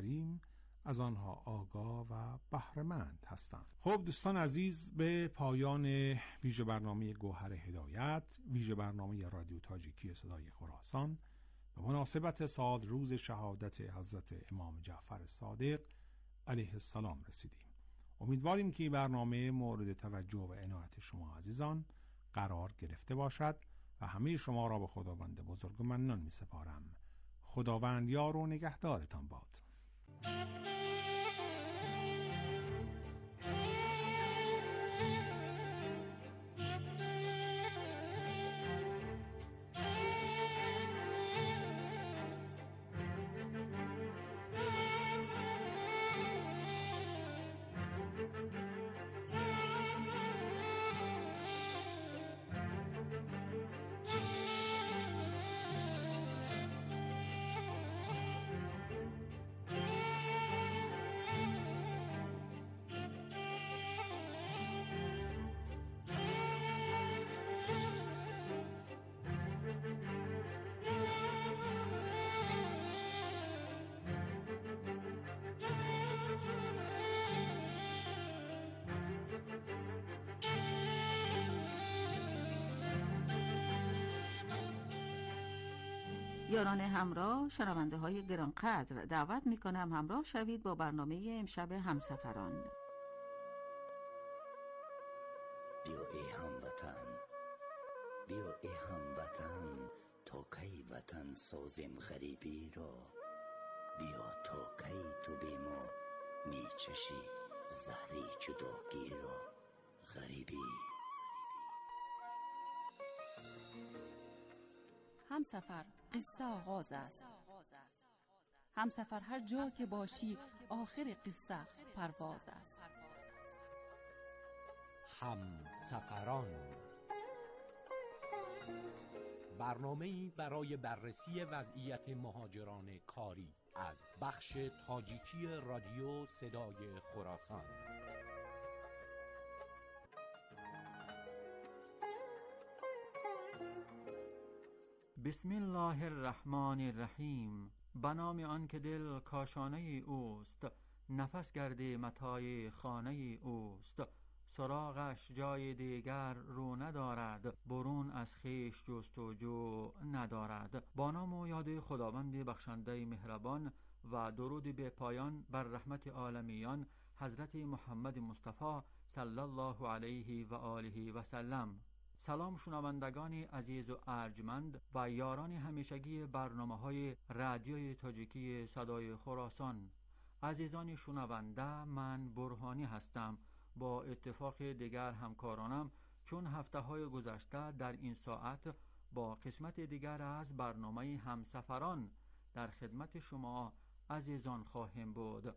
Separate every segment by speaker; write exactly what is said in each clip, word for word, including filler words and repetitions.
Speaker 1: کریم از آنها آگاه و بهره‌مند هستند. خب دوستان عزیز، به پایان ویژه برنامه گوهر هدایت، ویژه برنامه رادیو تاجیکی صدای خراسان به مناسبت سال روز شهادت حضرت امام جعفر صادق علیه السلام رسیدیم. امیدواریم که این برنامه مورد توجه و عنایت شما عزیزان قرار گرفته باشد و همه شما را به خداوند بزرگ منان می سپارم. خداوند یار و نگهدارتان باد.
Speaker 2: یاران همراه، شنونده های گرانقدر، دعوت می کنم همراه شوید با برنامه امشب همسفران.
Speaker 3: بیا ای هموطن، بیا ای هموطن، تا کی وطن سازیم غریبی را. بیا تا کی تو بی ما می چشی زهری جداگی را. غریبی
Speaker 4: همسفر قصه آغاز است. همسفر هر جا که باشی آخر قصه پرواز است.
Speaker 5: همسفران، برنامه‌ای برای بررسی وضعیت مهاجران کاری از بخش تاجیکی رادیو صدای خراسان.
Speaker 6: بسم الله الرحمن الرحیم. به نام آن که دل کاشانه اوست، نفس گرده متاع خانه اوست. سراغش جای دیگر رو ندارد، برون از خویش جستجو ندارد. با نام و یاد خداوند بخشنده مهربان و درود به پایان بر رحمت عالمیان حضرت محمد مصطفی صلی الله علیه و آله و سلم. سلام شنوندگان عزیز و ارجمند و یاران همیشگی برنامه‌های رادیوی تاجیکی صدای خراسان. عزیزان شنونده، من برهانی هستم. با اتفاق دیگر همکارانم چون هفته‌های گذشته در این ساعت با قسمت دیگر از برنامه همسفران در خدمت شما عزیزان خواهیم بود.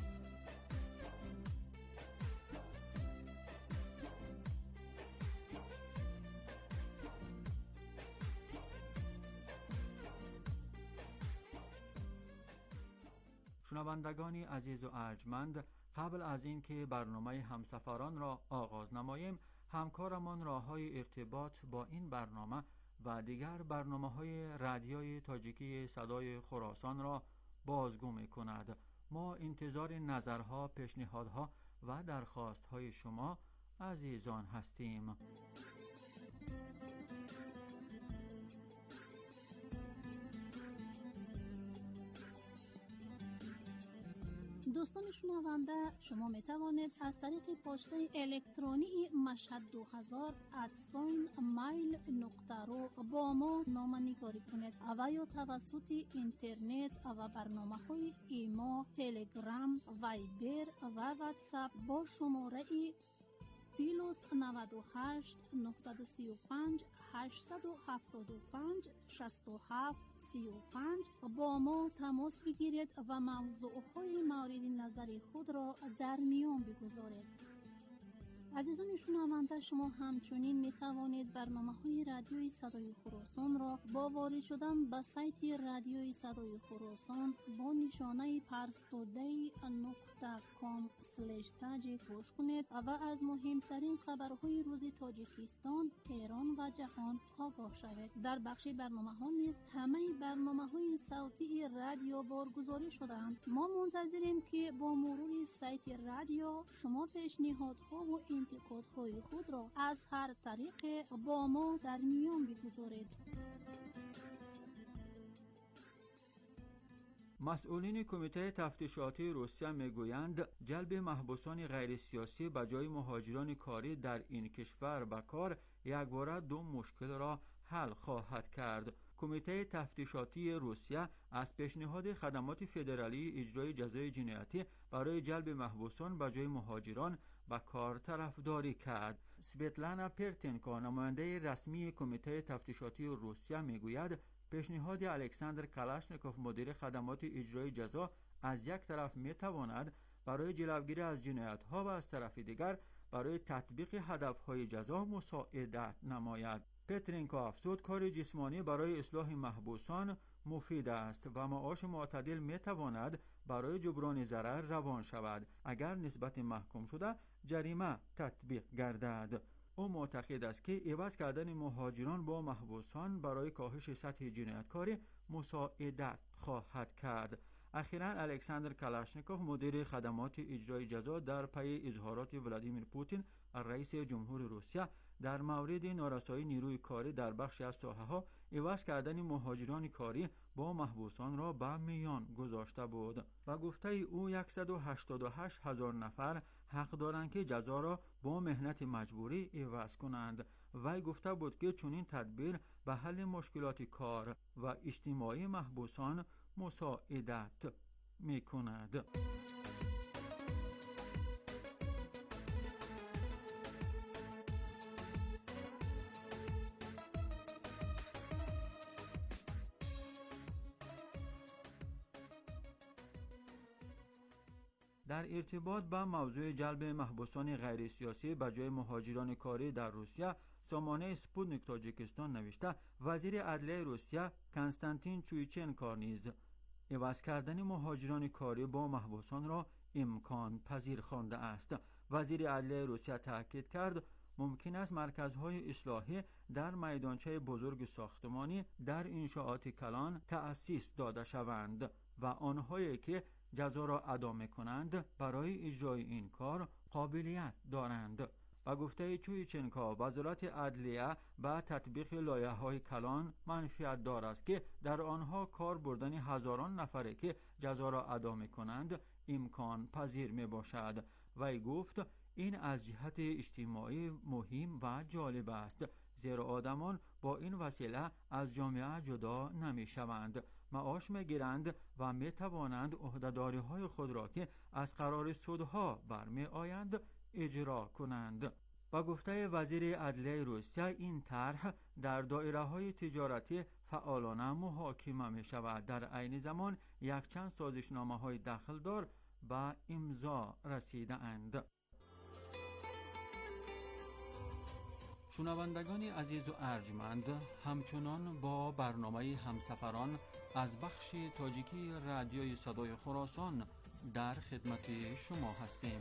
Speaker 6: شنوندگانی عزیز و ارجمند، قبل از اینکه برنامه همسفران را آغاز نماییم، همکارمان راه‌های ارتباط با این برنامه و دیگر برنامه‌های رادیوی تاجیکی صدای خراسان را بازگو می‌کند. ما انتظار نظرها، پیشنهادها و درخواست‌های شما عزیزان هستیم.
Speaker 7: دوستان شنونده، شما می توانید از طریق پسته الکترونی مشهد دو هزار ات مایل نقطه رو با ما نامه‌نگاری کنید و یا توسط اینترنت و برنامه‌های ایما، تلگرام، وایبر و واتساپ با شماره پلاس نود و هشت نهصد و سی و پنج هشتصد و هفتاد و پنج شصت و هفت سی و پنج با ما تماس بگیرید و موضوعهای مورد نظر خود را در میان بگذارید. عزیزان شنونده، شما همچنین می توانید برنامه‌های رادیوی صدای خراسان را با وارد شدن به سایت رادیوی صدای خراسان با نشانه پرستودی نقطه کام اسلش تاج گوش کنید و از مهمترین خبرهای روز تاجیکستان، ایران و جهان آگاه شوید. در بخش برنامه‌ها نیز همه برنامه‌های صوتی رادیو بارگذاری شده‌اند. ما منتظریم که با مرور سایت رادیو شما پیشنهادها و انتقادهای خود را از هر طریق با ما در میان بگذارید.
Speaker 6: مسئولین کمیته تفتیشاتی روسیه میگویند جلب محبوسان غیر سیاسی به جای مهاجران کاری در این کشور به کار یکباره دو مشکل را حل خواهد کرد. کمیته تفتیشاتی روسیه از پیشنهاد خدمات فدرالی اجرای جزای جنایتی برای جلب محبوسان به جای مهاجران به کار طرفداری کرد. سویتلانا پرتنکو، نماینده رسمی کمیته تفتیشاتی روسیه، میگوید پیشنهاد الکساندر کلاشنکوف، مدیر خدمات اجرای جزا، از یک طرف میتواند برای جلوگیری از جنایت‌ها و از طرف دیگر برای تطبیق هدف‌های جزا مساعدت نماید. پترینکو افزود کار جسمانی برای اصلاح محبوسان مفید است و معاش معتدل میتواند برای جبران ضرر روان شود اگر نسبت محکوم شده جریمه تطبیق گردد. او معتقد است که عوض کردن مهاجران با محبوسان برای کاهش سطح جنایتکاری مساعدت خواهد کرد. اخیراً الکساندر کلاشنکوف، مدیر خدمات اجرای جزا، در پی اظهارات ولادیمیر پوتین رئیس جمهور روسیه در مورد نارسایی نیروی کاری در بخشی از ساحه‌ها عوض کردن مهاجران کاری با محبوسان را به میان گذاشته بود و گفته او صد و هشتاد و هشت هزار نفر حق دارند که جزا را با مهنت مجبوری عوض کنند. وی گفته بود که چنین تدبیر به حل مشکلات کار و اجتماعی محبوسان مساعدت می‌کند. در ارتباط با موضوع جلب محبوسان غیر سیاسی به جای مهاجران کاری در روسیه، سامانه سپوتنیک تاجیکستان نوشته وزیر عدلیه روسیه کنستانتین چویچنکو نیز عوض کردن مهاجران کاری با محبوسان را امکان پذیر خوانده است. وزیر عدلیه روسیه تاکید کرد ممکن است مرکزهای اصلاحی در میدانچه بزرگ ساختمانی در انشاءات کلان تأسیس داده شوند و آنهایی که جزا را ادا می‌کنند برای اجرای این کار قابلیت دارند. و گفته چویچنکو وزارت عدلیه با تطبیق لایحه‌های کلان منفعت دار است که در آنها کار بردن هزاران نفره که جزا را ادا می‌کنند امکان پذیر میباشد. وی گفت این از جهت اجتماعی مهم و جالب است، زیرا آدمان با این وسیله از جامعه جدا نمی‌شوند، معاش می‌گیرند و می‌توانند عهده‌داری‌های خود را که از قرار سودها برمی‌آیند اجرا کنند. با گفته وزیر عدلیه روسیه این طرح در دایره‌های تجارتی فعالانه محاکمه می‌شود. در عین زمان یک چند سازشنامه‌های داخل دار به امضا رسیده‌اند. شنوندگان عزیز و ارجمند، همچنان با برنامه همسفران از بخش تاجیکی رادیوی صدای خراسان در خدمت شما هستیم.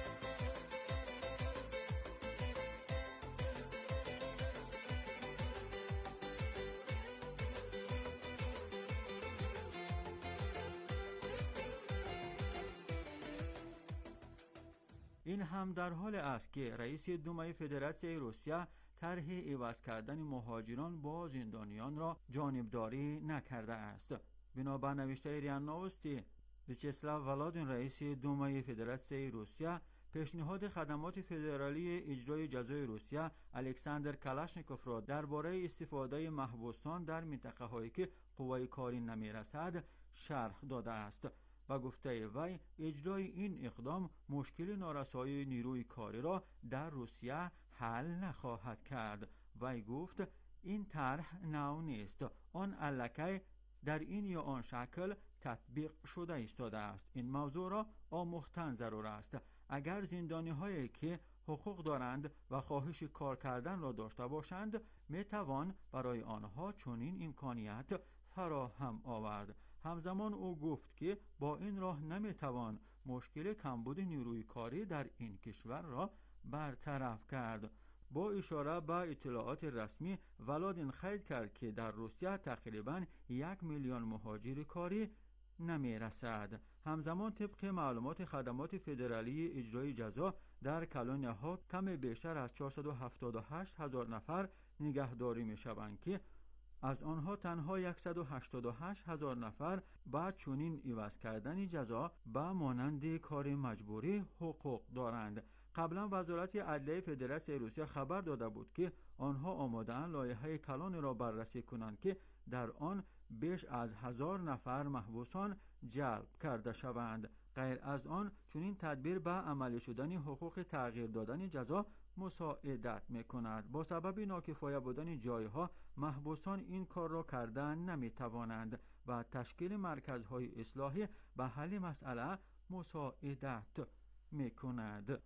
Speaker 6: این هم در حال است که رئیس دومای فدراسیون روسیه طرح عوض کردن مهاجران با زندانیان را جانبداری نکرده است. بنابر نوشته ریا نوستی، ویچسلاو ولادین رئیس دومای فدراسیون روسیه پیشنهاد خدمات فدرالی اجرای جزای روسیه الکساندر کلاشنکوف را درباره استفاده محبوسان در منطقه هایی که قوای کاری نمیرسد شرح داده است و گفته وی اجرای این اقدام مشکل نارسایی نیروی کاری را در روسیه حل نخواهد کرد. وی گفت این طرح نو نیست، آن الکی در این یا آن شکل تطبیق شده ایستاده است. این موضوع را آموختن ضرور است. اگر زندانی هایی که حقوق دارند و خواهش کار کردن را داشته باشند، می توان برای آنها چنین امکانیت فراهم آورد. همزمان او گفت که با این راه نمی توان مشکل کمبود نیروی کاری در این کشور را برطرف کرد. با اشاره به اطلاعات رسمی، ولادین خید کرد که در روسیه تقریباً یک میلیون مهاجر کاری نمی رسد. همزمان طبق معلومات خدمات فدرالی اجرای جزا در کلونیا ها کم بیشتر از چهارصد و هفتاد و هشت هزار نفر نگهداری می شوند که از آنها تنها صد و هشتاد و هشت هزار نفر با چنین عوض کردن جزا به مانند کار مجبوری حقوق دارند. قبلا وزارت عدلیه فدراسیون روسیه خبر داده بود که آنها آماده‌اند لایحه کلان را بررسی کنند که در آن بیش از هزار نفر محبوسان جلب کرده شوند. غیر از آن چنین تدبیر به عملی شدن حقوق تغییر دادن جزا مساعدت می‌کند. با سبب ناکفایه بودن جایها، محبوسان این کار را کردن نمی‌توانند و تشکیل مرکزهای اصلاحی به حل مسئله مساعدت می‌کند.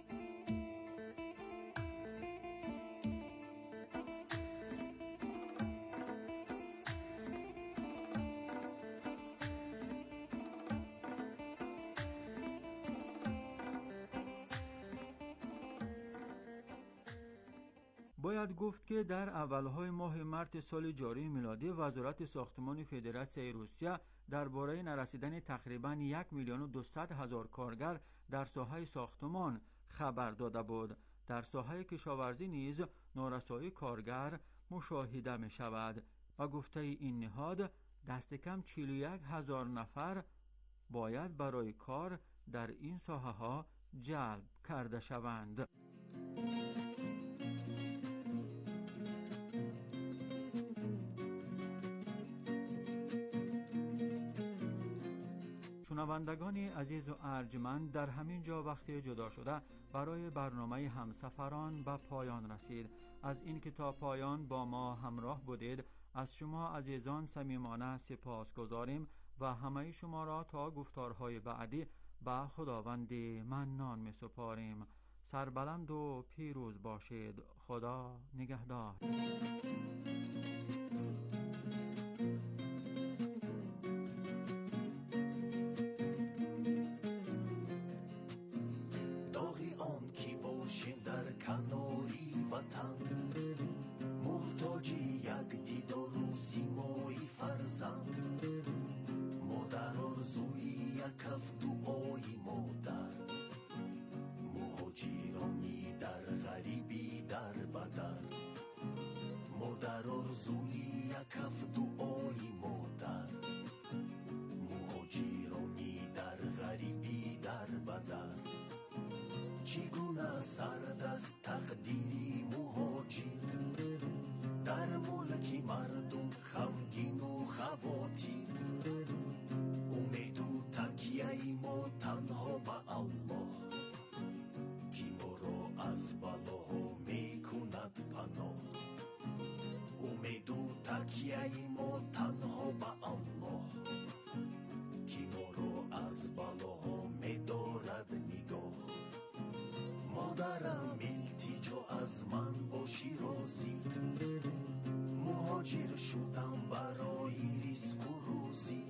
Speaker 6: باید گفت که در اولهای ماه مارت سال جاری میلادی وزارت ساختمان فدراسیون روسیه درباره نرسیدن تقریباً یک میلیون و دویست هزار کارگر در ساحه ساختمان خبر داده بود. در ساحه کشاورزی نیز نارسایی کارگر مشاهده می شود و گفته این نهاد دست کم چهل و یک هزار نفر باید برای کار در این ساحه ها جلب کرده شوند. شنوندگان عزیز و ارجمند، در همین جا وقت جدا شده برای برنامه همسفران به پایان رسید. از این که تا پایان با ما همراه بودید از شما عزیزان صمیمانه سپاس گذاریم و همه شما را تا گفتارهای بعدی به خداوند منان می سپاریم. سربلند و پیروز باشید. خدا نگهدار.
Speaker 8: کناری وطن محتاجی یک دیدار و سیمایی فرزند، مادر آرزوی یک هفت دعای مادر، مهاجرانی در غریبی در بدر، مادر آرزوی یک هفت دعای مادر، مهاجرانی در غریبی در بدر. چگونه سرد از تقدیری مهاجر در ملک مردم غمگین و خواطر، امید و تکیه ما تنها به الله که ما را از بلاها می کند پناه. امید و تکیه ما تنها به الله که ما را از بلاها می دارد نگاه. مادرم التجا از من باشی راضی، مهاجر شدم برای ریسک و روزی،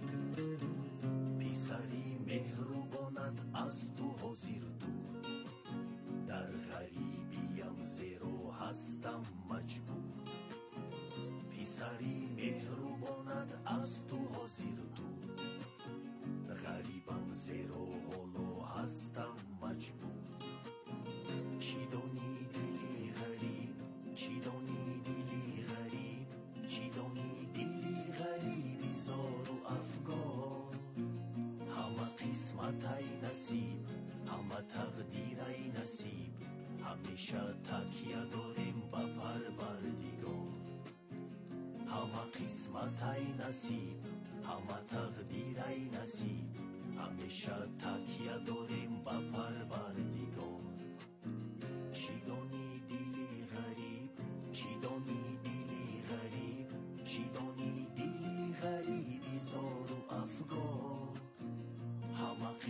Speaker 8: پسری مهربانت از تو حاضر دور، در غریبیم زیرا هستم مجبور، پسری مهربانت از تو حاضر دور، غریبم زیرا حالا هستم مجبور. چی دانی دلی غریب، چی دانی دلی غریب، چی دانی دلی غریبی زار و افگار، همه قسمت ای نصیب، همه تقدیر ای نصیب، همیشه تکیه داریم به پروردگار. همه قسمت ای نصیب، همه تقدیر ای نصیب، همیشه تکیه داریم به پروردگار. چی دانی دلی غریب، چی دانی دلی غریب، چی دانی دلی غریبی زار و افگار.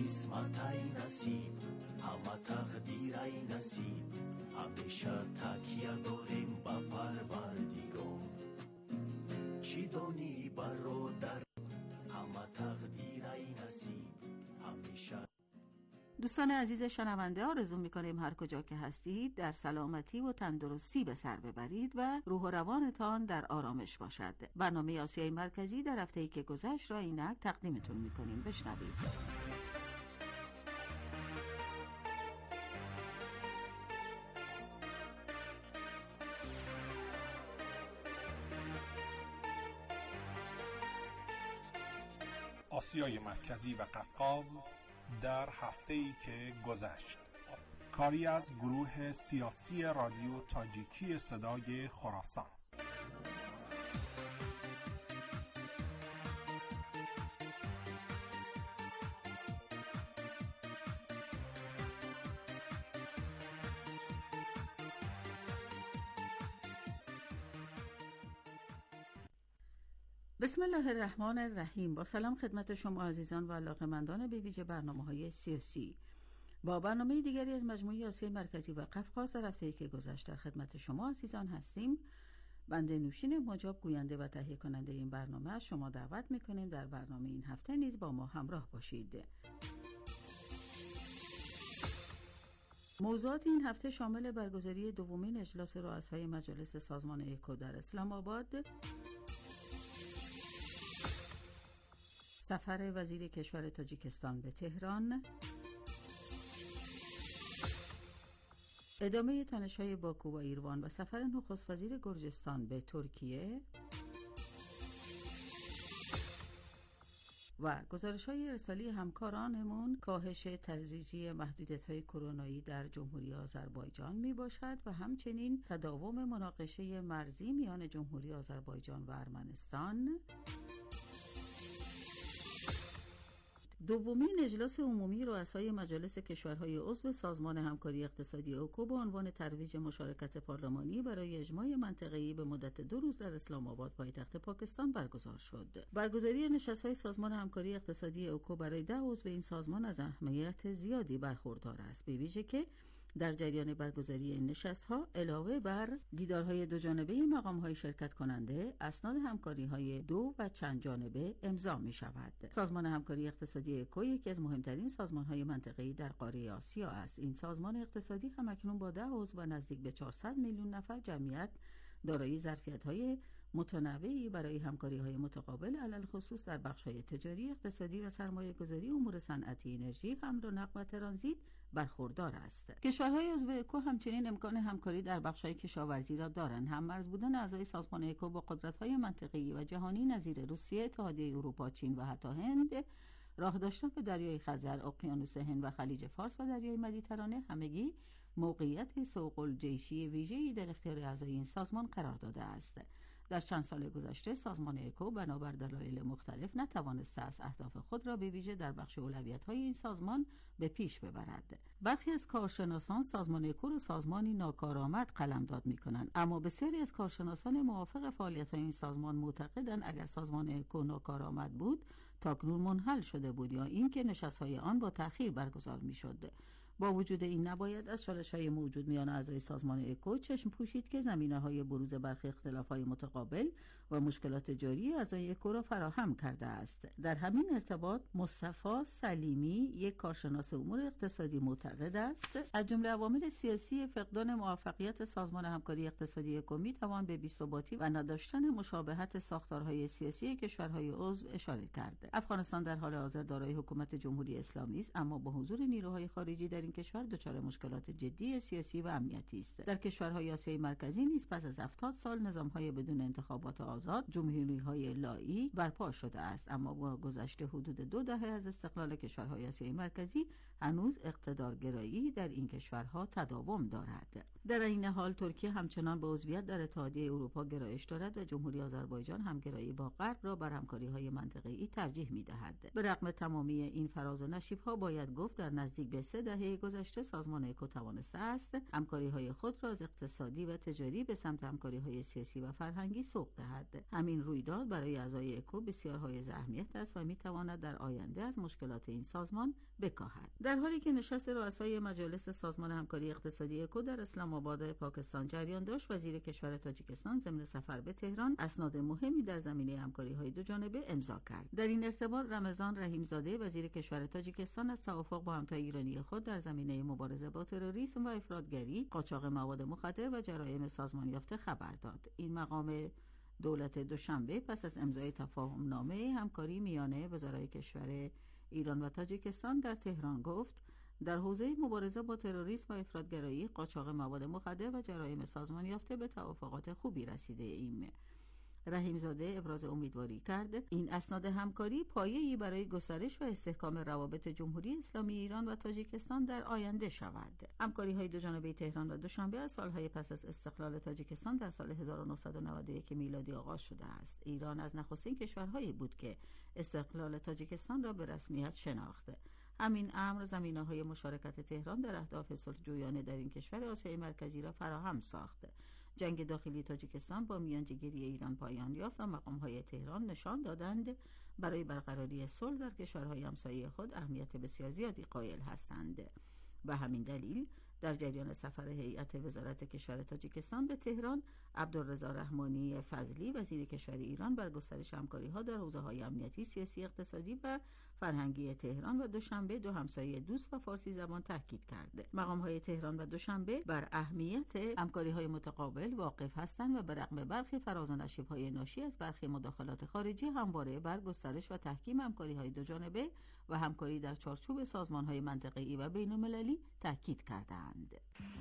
Speaker 8: قسمت ای نصیب، همه تقدیر ای نصیب، همیشه تکیه داریم به پروردگار. چی دانی برادر، همه تقدیر ای نصیب، همیشه.
Speaker 2: دوستان عزیز شنونده، آرزو می‌کنیم هر کجا که هستید در سلامتی و تندرستی به سر ببرید و روح و روانتان در آرامش باشد. برنامه آسیای مرکزی در هفته‌ای که گذشت را اینک تقدیمتون می‌کنیم. بشنوید.
Speaker 1: آسیای مرکزی و قفقاز در هفته‌ای که گذشت، کاری از گروه سیاسی رادیو تاجیکی صدای خراسان.
Speaker 2: بسم الله الرحمن الرحیم. با سلام خدمت شما عزیزان و علاقه‌مندان به ویژه برنامه‌های سیاسی. با برنامه دیگری از مجموعه آسیای مرکزی و قفقاز در هفته‌ای که گذشت در خدمت شما عزیزان هستیم. بنده نوشین مجاب گوینده و تهیه کننده این برنامه از شما دعوت می‌کنیم در برنامه این هفته نیز با ما همراه باشید. موضوعات این هفته شامل برگزاری دومین اجلاس رؤسای مجالس سازمان اکو در اسلام آباد، سفر وزیر کشور تاجیکستان به تهران، ادامه تنش‌های باکو و ایروان و سفر نخست وزیر گرجستان به ترکیه و گزارش‌های ارسالی همکارانمون کاهش تدریجی محدودیت‌های کرونایی در جمهوری آذربایجان میباشد و همچنین تداوم مناقشه مرزی میان جمهوری آذربایجان و ارمنستان، دومین اجلاس عمومی رؤسای مجالس کشورهای عضو سازمان همکاری اقتصادی اوکو با عنوان ترویج مشارکت پارلمانی برای اجماع منطقه‌ای به مدت دو روز در اسلام آباد پایتخت پاکستان برگزار شد. برگزاری نشست‌های سازمان همکاری اقتصادی اوکو برای ده عضو این سازمان از اهمیت زیادی برخوردار است، به ویژه که در جریان برگزاری این نشست‌ها علاوه بر دیدارهای دو جانبه مقام‌های شرکت کننده، اسناد همکاری‌های دو و چند جانبه امضا می‌شود. سازمان همکاری اقتصادی اکو یکی از مهمترین سازمان‌های منطقه‌ای در قاره آسیا است. این سازمان اقتصادی همکنون با ده عضو و نزدیک به چهارصد میلیون نفر جمعیت دارای ظرفیت‌های متنوعی برای همکاری‌های متقابل علل خصوص در بخش‌های تجاری، اقتصادی و سرمایه‌گذاری، امور صنعتی، انرژی، حمل و نقل و ترانزیت برخوردار است. کشورهای عضو اکو همچنین امکان همکاری در بخش‌های کشاورزی را دارند. هم‌مرز بودن اعضای سازمان اکو با قدرت‌های منطقه‌ای و جهانی نظیر روسیه، اتحادیه اروپا، چین و حتی هند، راه داشتن به دریای خزر، اقیانوس هند و خلیج فارس و دریای مدیترانه همگی موقعیت سوق الجیشی ویژه‌ای در اختیار اعضای این سازمان قرار داده است. در چند سال گذشته سازمان اکو بنابر دلایل مختلف نتوانسته است اهداف خود را به ویژه در بخش اولویت‌های این سازمان به پیش ببرد. برخی از کارشناسان سازمان اکو را سازمانی ناکارآمد قلمداد می‌کنند، اما بسیاری از کارشناسان موافق فعالیت‌های این سازمان معتقدند اگر سازمان اکو ناکارآمد بود تاکنون منحل شده بود یا اینکه نشست‌های آن با تأخیر برگزار می‌شد. با وجود این نباید از چالش‌های موجود میان اعضای سازمان اکو چشم پوشید که زمینه‌های بروز برخی اختلاف‌های متقابل و مشکلات جاری اعضای اکو را فراهم کرده است. در همین ارتباط مصطفی سلیمی، یک کارشناس امور اقتصادی، معتقد است از جمله عوامل سیاسی فقدان موفقیت سازمان همکاری اقتصادی اکو می‌توان به بی‌ثباتی و نداشتن مشابهت ساختارهای سیاسی کشورهای عضو اشاره کرد. افغانستان در حال حاضر دارای حکومت جمهوری اسلامی است، اما با حضور نیروهای خارجی در این کشور دچار مشکلات جدی سیاسی و امنیتی است. در کشورهای آسیای مرکزی نیز پس از هفتاد سال نظام‌های بدون انتخابات آزاد، جمهوری‌های لایی برپا شده است، اما با گذشت حدود دو دهه از استقلال کشورهای آسیای مرکزی هنوز اقتدارگرایی در این کشورها تداوم دارد. در این حال ترکیه همچنان به عضویت در اتحادیه اروپا گرایش دارد و جمهوری آذربایجان همگرایی با غرب را بر همکاری‌های منطقه‌ای ترجیح می‌دهد. به رغم تمامی این فراز و نشیب‌ها باید گفت در نزدیک به سه دهه گذشته سازمان اکو توانسته است همکاری‌های خود را از اقتصادی و تجاری به سمت همکاری‌های سیاسی و فرهنگی سوق دهد. کرد. همین رویداد برای اعضای اکو بسیار حائز اهمیت است و میتواند در آینده از مشکلات این سازمان بکاهد. در حالی که نشست رؤسای مجالس سازمان همکاری اقتصادی اکو در اسلام آباد پاکستان جریان داشت، وزیر کشور تاجیکستان ضمن سفر به تهران اسناد مهمی در زمینه همکاری‌های دو جانبه امضا کرد. در این ارتباط رمضان رحیمزاده وزیر کشور تاجیکستان از توافق با همتای ایرانی خود در زمینه مبارزه با تروریسم و افراطگری، قاچاق مواد مخدر و جرایم سازمان یافته خبر داد. این مقام دولت دوشنبه پس از امضای تفاهم نامه همکاری میان وزرای کشور ایران و تاجیکستان در تهران گفت در حوزه مبارزه با تروریسم و افراطگرایی، قاچاق مواد مخدر و جرایم سازمان یافته به توافقات خوبی رسیده ایم. رحیمزاده ابراز امیدواری کرد این اسناد همکاری پایه‌ای برای گسترش و استحکام روابط جمهوری اسلامی ایران و تاجیکستان در آینده شود. همکاری‌های دو جانبه تهران و دوشنبه از سالهای پس از استقلال تاجیکستان در سال هزار و نهصد و نود و یک میلادی آغاز شده است. ایران از نخستین کشورهایی بود که استقلال تاجیکستان را به رسمیت شناخت. همین امر زمینه‌های مشارکت تهران در اهداف صلح‌جویانه در این کشور آسیای مرکزی را فراهم ساخت. جنگ داخلی تاجیکستان با میانجیگری ایران پایان یافت و مقام‌های تهران نشان دادند برای برقراری صلح در کشورهای همسایه خود اهمیت بسیار زیادی قائل هستند. به همین دلیل در جریان سفر هیئت وزارت کشور تاجیکستان به تهران، عبدالرضا رحمانی فضلی وزیر کشور ایران بر گسترش همکاری‌ها در حوزه‌های امنیتی، سیاسی، اقتصادی و فرهنگی تهران و دوشنبه دو همسایه دوست و فارسی زبان تاکید کرد. مقام‌های تهران و دوشنبه بر اهمیت همکاری‌های متقابل واقف هستند و به رغم برخی فراز و نشیب‌های ناشی از برخی مداخلات خارجی همواره بر گسترش و تحکیم همکاری‌های دو جانبه و همکاری در چارچوب سازمان‌های منطقه‌ای و بین‌المللی تاکید کردند.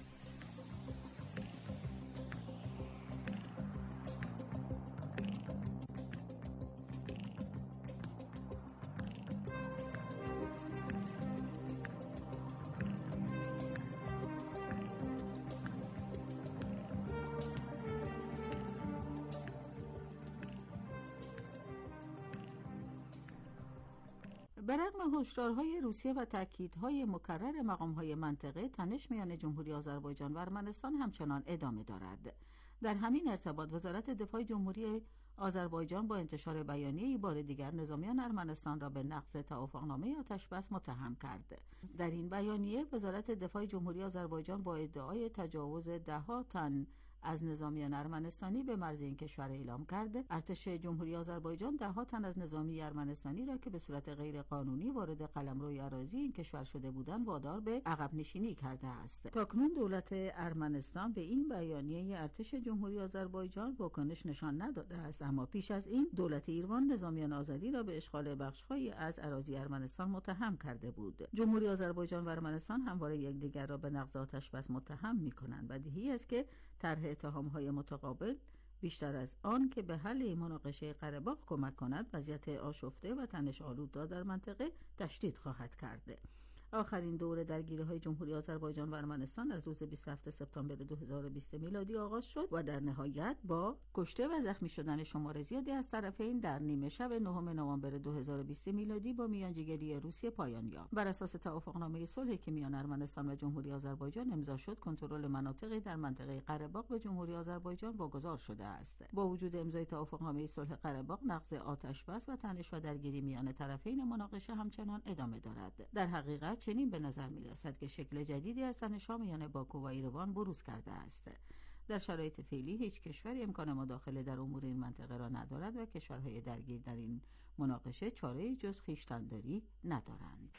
Speaker 2: برغم هشدارهای روسیه و تاکیدهای مکرر مقام‌های منطقه، تنش میان جمهوری آذربایجان و ارمنستان همچنان ادامه دارد. در همین ارتباط وزارت دفاع جمهوری آذربایجان با انتشار بیانیه‌ای بار دیگر نظامیان ارمنستان را به نقض توافقنامه آتش‌بس متهم کرد. در این بیانیه وزارت دفاع جمهوری آذربایجان با ادعای تجاوز ده‌ها تن از نظامیان ارمنستانی به مرز این کشور اعلام کرده ارتش جمهوری آذربایجان ده‌ها تن از نظامی ارمنستانی را که به صورت غیر قانونی وارد قلمروی اراضی این کشور شده بودند وادار به عقب نشینی کرده است. تاکنون دولت ارمنستان به این بیانیه ارتش جمهوری آذربایجان واکنش نشان نداده است، اما پیش از این دولت ایران نظامیان آذری را به اشغال بخش‌هایی از اراضی ارمنستان متهم کرده بود. جمهوری آذربایجان و ارمنستان همواره یکدیگر را به نقض آتش‌بس متهم می‌کنند. بدیهی است که طرح اتهام‌های متقابل بیشتر از آن که به حل مناقشه قره باغ کمک کند وضعیت آشفته و تنش آلود را در منطقه تشدید خواهد کرد. آخرین دوره درگیری‌های جمهوری آذربایجان و ارمنستان از روز بیست و هفتم سپتامبر دو هزار و بیست میلادی آغاز شد و در نهایت با کشته و زخمی شدن شمار زیادی از طرفین در نیمه شب نهم نوامبر دو هزار و بیست میلادی با میانجیگری روسیه پایان یافت. بر اساس توافقنامه صلحی که میان ارمنستان و جمهوری آذربایجان امضا شد، کنترل مناطقی در منطقه قره باغ به جمهوری آذربایجان واگذار شده است. با وجود امضای توافقنامه صلح قره باغ، نقض آتش‌بس و تنش و درگیری میان طرفین مناقشه همچنان ادامه دارد. در حقیقت چنین به نظر می‌رسد که شکل جدیدی از تنش‌ها میان باکو و ایروان بروز کرده است. در شرایط فعلی هیچ کشوری امکان مداخله در امور این منطقه را ندارد و کشورهای درگیر در این مناقشه چاره‌ای جز خویشتن‌داری ندارند.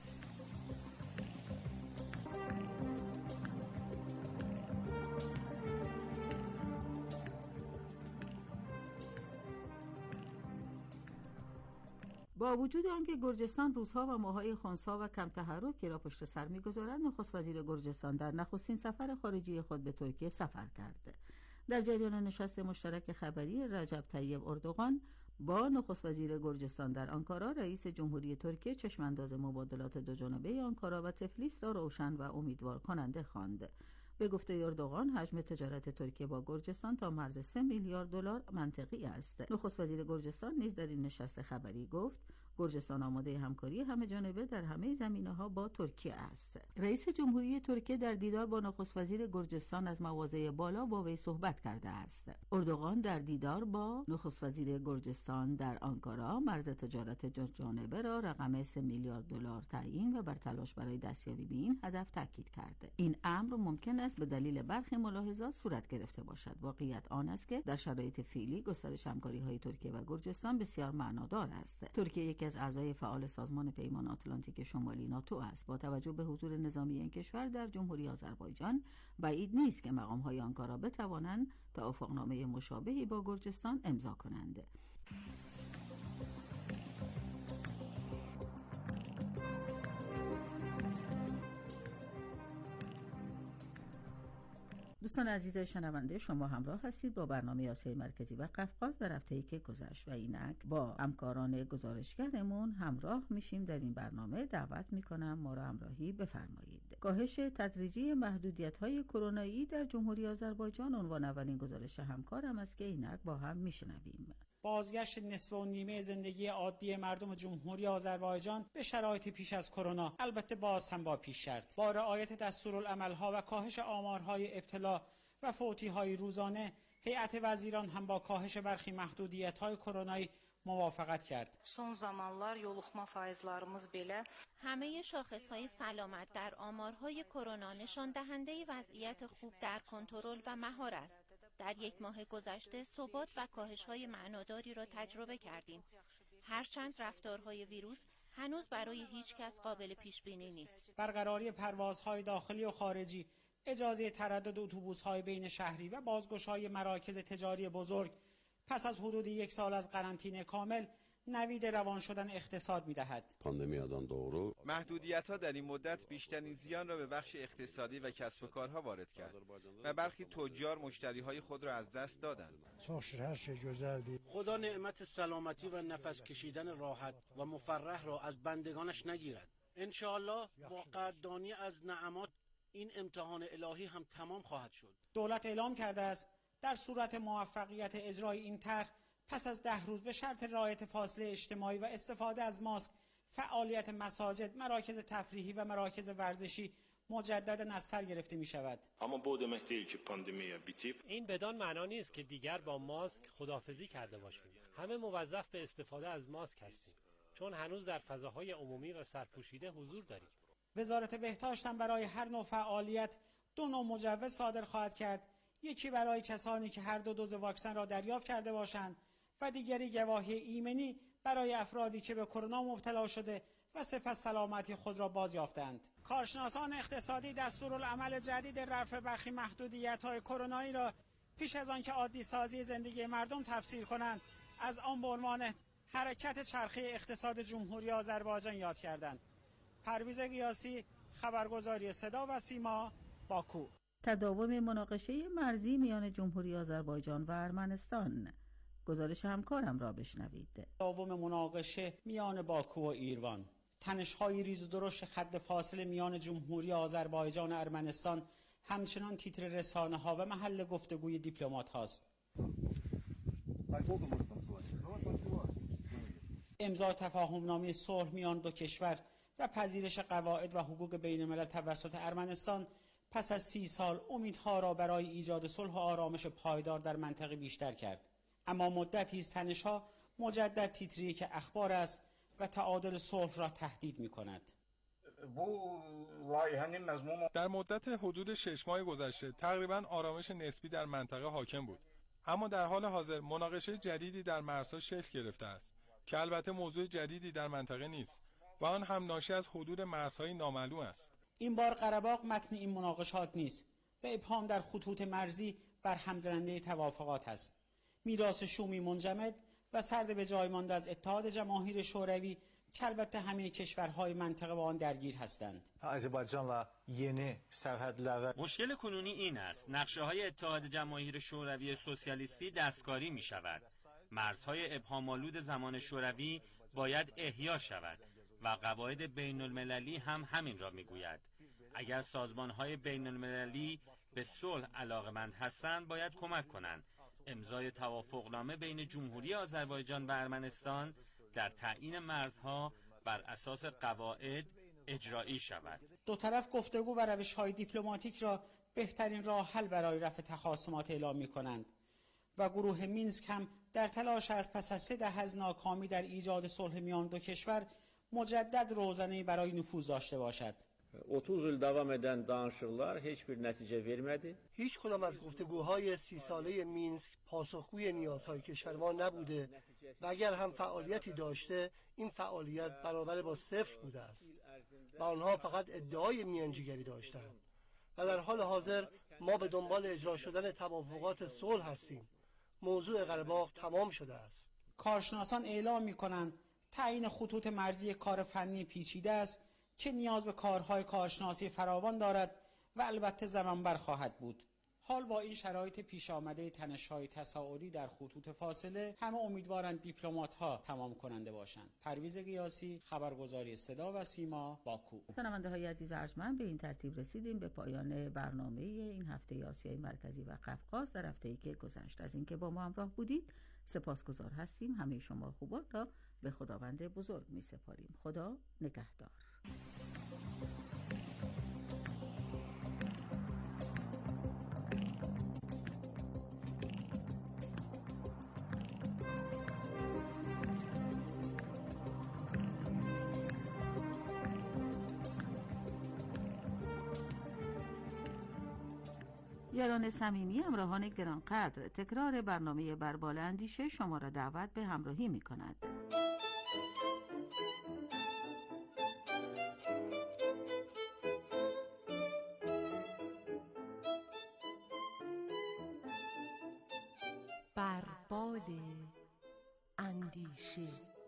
Speaker 2: با وجود آنکه گرجستان روزها و ماه‌های خنثی و کم تحرکی را پشت سر می‌گذارد، نخست وزیر گرجستان در نخستین سفر خارجی خود به ترکیه سفر کرد. در جریان نشست مشترک خبری رجب طیب اردوغان با نخست وزیر گرجستان در آنکارا، رئیس جمهوری ترکیه چشمانداز مبادلات دوجانبه آنکارا و تفلیس را روشن و امیدوار کننده خواند. به گفته اردوغان، حجم تجارت ترکیه با گرجستان تا مرز سه میلیارد دلار منطقی است. نخست وزیر گرجستان نیز در این نشست خبری گفت گرجستان آماده همکاری همه جانبه در همه زمینه‌ها با ترکیه است. رئیس جمهوری ترکیه در دیدار با نخست وزیر گرجستان از مواضع بالا با وی صحبت کرده است. اردوغان در دیدار با نخست وزیر گرجستان در آنکارا مرز تجارت جانبه را رقم سه میلیارد دلار تعیین و بر تلاش برای دستیابی به این هدف تاکید کرد. این امر ممکن است به دلیل برخی ملاحظات صورت گرفته باشد. واقعیت آن است که در شرایط فعلی گسترش همکاری‌های ترکیه و گرجستان بسیار معنادار است. ترکیه یکی از اعضای فعال سازمان پیمان آتلانتیک شمالی ناتو است. با توجه به حضور نظامی این کشور در جمهوری آذربایجان بعید نیست که مقام‌های آنکارا بتوانند توافقنامه مشابهی با گرجستان امضا کنند. دوستان عزیز شنونده، شما همراه هستید با برنامه آسیای مرکزی و قفقاز در هفته‌ای که گذشت و اینک با همکاران گزارشگرمون همراه میشیم. در این برنامه دعوت میکنم ما را همراهی بفرمایید. کاهش تدریجی محدودیت‌های کرونایی در جمهوری آذربایجان عنوان اولین گزارش همکارم است که اینک با هم میشنویم.
Speaker 9: بازگشت نصف و نیمه زندگی عادی مردم جمهوری آذربایجان به شرایط پیش از کرونا، البته باز هم با پیش شرط. با رعایت دستورالعمل‌ها و کاهش آمارهای ابتلا و فوتی‌های روزانه، هیئت وزیران هم با کاهش برخی محدودیت‌های کرونایی موافقت کرد.
Speaker 10: son zamanlar yoluxma faizlarımız belə
Speaker 11: همه شاخص‌های سلامت در آمارهای کرونا نشان دهنده وضعیت خوب در کنترل و مهار است. در یک ماه گذشته ثبات و کاهش‌های معناداری را تجربه کردیم. هرچند رفتارهای ویروس هنوز برای هیچ کس قابل پیش‌بینی نیست.
Speaker 9: برقراری پروازهای داخلی و خارجی، اجازه تردد اتوبوس‌های بین شهری و بازگشایی مراکز تجاری بزرگ پس از حدود یک سال از قرنطینه کامل نوید روان شدن اقتصاد می‌دهد.
Speaker 12: پاندمیادان doğru
Speaker 13: محدودیت‌ها در این مدت بیشترین زیان را به بخش اقتصادی و کسب و کارها وارد کرد و برخی تجار مشتری‌های خود را از دست دادند.
Speaker 14: خدا نعمت سلامتی و نفس کشیدن راحت و مفرح را از بندگانش نگیرد. انشاءالله با قدردانی از نعمات این امتحان الهی هم تمام خواهد شد.
Speaker 9: دولت اعلام کرده است در صورت موفقیت اجرای این طرح پس از ده روز به شرط رعایت فاصله اجتماعی و استفاده از ماسک، فعالیت مساجد، مراکز تفریحی و مراکز ورزشی مجددا از سر گرفته می شود.
Speaker 15: اما bu demek değil ki pandemiya bitib.
Speaker 16: این بدان معنا نیست که دیگر با ماسک خداحافظی کرده باشیم. همه موظف به استفاده از ماسک هستیم، چون هنوز در فضاهای عمومی و سرپوشیده حضور داریم.
Speaker 9: وزارت بهداشت هم برای هر نوع فعالیت دو نوع مجوز صادر خواهد کرد. یکی برای کسانی که هر دو دوز واکسن را دریافت کرده باشند و دیگری گواهی ایمنی برای افرادی که به کرونا مبتلا شده و سپس سلامتی خود را بازیافتند. کارشناسان اقتصادی دستورالعمل جدید رفع برخی محدودیت‌های کرونایی را پیش از آن که عادی سازی زندگی مردم تفسیر کنند، از آن به عنوان حرکت چرخه اقتصاد جمهوری آذربایجان یاد کردند. پرویز قیاسی، خبرگزاری صدا و سیما، باکو.
Speaker 2: تداوم مناقشه مرزی میان جمهوری آذربایجان و ارمنستان. گزارش همکارم را بشنوید.
Speaker 9: تداوم مناقشه میان باکو و ایروان. تنش‌های ریز و درشت خط فاصله میان جمهوری آذربایجان و ارمنستان همچنان تیتر رسانه‌ها و محل گفتگوی دیپلمات‌هاست. امضا تفاهمنامه صلح میان دو کشور و پذیرش قواعد و حقوق بین الملل توسط ارمنستان پس از سی سال امیدها را برای ایجاد صلح و آرامش پایدار در منطقه بیشتر کرد. اما مدتی است تنش‌ها مجدد تیتری که اخبار است و تعادل صلح را تهدید می‌کند.
Speaker 17: در مدت حدود شش ماه گذشته تقریباً آرامش نسبی در منطقه حاکم بود، اما در حال حاضر مناقشه جدیدی در مرزها شکل گرفته است که البته موضوع جدیدی در منطقه نیست و آن هم ناشی از حدود مرزهای نامعلوم است.
Speaker 9: این بار قره‌باغ متن این مناقشات نیست و ابهام در خطوط مرزی بر همزننده توافقات است. میراث شومی منجمد و سرد به جای مانده از اتحاد جماهیر شوروی که البته همه کشورهای منطقه با آن درگیر هستند.
Speaker 18: مشکل کنونی این است نقشه‌های اتحاد جماهیر شوروی سوسیالیستی دستکاری می شود. مرزهای ابهام‌آلود زمان شوروی باید احیا شود و قواعد بین المللی هم همین را می گوید. اگر سازمان‌های بین المللی به صلح علاقه‌مند هستند باید کمک کنند. امضای توافقنامه بین جمهوری آذربایجان و ارمنستان در تعیین مرزها بر اساس قواعد اجرایی شود.
Speaker 9: دو طرف گفتگو و روش‌های دیپلماتیک را بهترین راه حل برای رفع تخاصمات اعلام می‌کنند و گروه مینسک هم در تلاش است پس از سه دهه از ناکامی در ایجاد صلح میان دو کشور مجدد روزنه‌ای برای نفوذ داشته باشد.
Speaker 12: otuz il davam edən danışıqlar heç bir nəticə vermədi.
Speaker 19: هیچ کدام از گفتگوهای سی ساله مینسک پاسخگوی نیازهای کشورمان نبوده و اگر هم فعالیتی داشته این فعالیت برابر با صفر بوده است و آنها فقط ادعای میانجیگری داشتند و در حال حاضر ما به دنبال اجرا شدن توافقات صلح هستیم. موضوع قره باغ تمام شده است.
Speaker 9: کارشناسان اعلام می‌کنند تعیین خطوط مرزی کار فنی پیچیده است که نیاز به کارهای کارشناسی فراوان دارد و البته زمانبر خواهد بود. حال با این شرایط پیش آمده تنش‌های تصاعدی در خطوط فاصله همه امیدوارند دیپلمات‌ها تمام کننده باشند. پرویز قیاسی، خبرگزاری صدا و سیما، باکو.
Speaker 2: شنونده‌های عزیز ارجمند، به این ترتیب رسیدیم به پایان برنامه این هفته آسیای مرکزی و قفقاز در هفته‌ای که گذشت. از اینکه با ما همراه بودید سپاسگزار هستیم. همه شما خوبان را به خداوند بزرگ می‌سپاریم. خدا نگهدار. یاران صمیمی، همراهان گرانقدر، تکرار برنامه بربال اندیشه شما را دعوت به همراهی می کند.
Speaker 20: بربال اندیشه.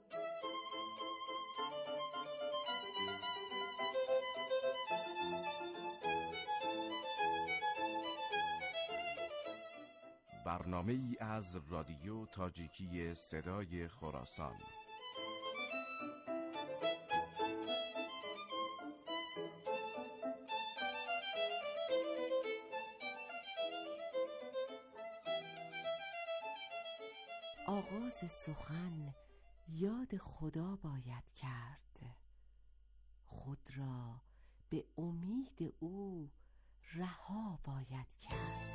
Speaker 21: برنامه ای از رادیو تاجیکی صدای خراسان.
Speaker 20: آغاز سخن یاد خدا باید کرد، خود را به امید او رها باید کرد.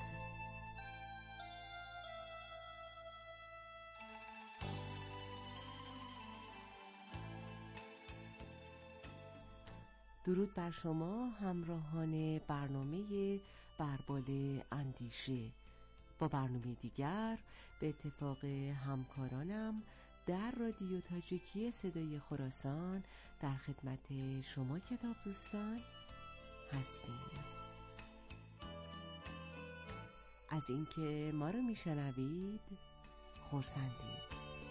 Speaker 20: درود بر شما همراهان برنامه بربال اندیشه. با برنامه دیگر به اتفاق همکارانم در رادیو تاجیکی صدای خراسان در خدمت شما کتاب دوستان هستیم. از اینکه ما رو میشنوید خرسندیم.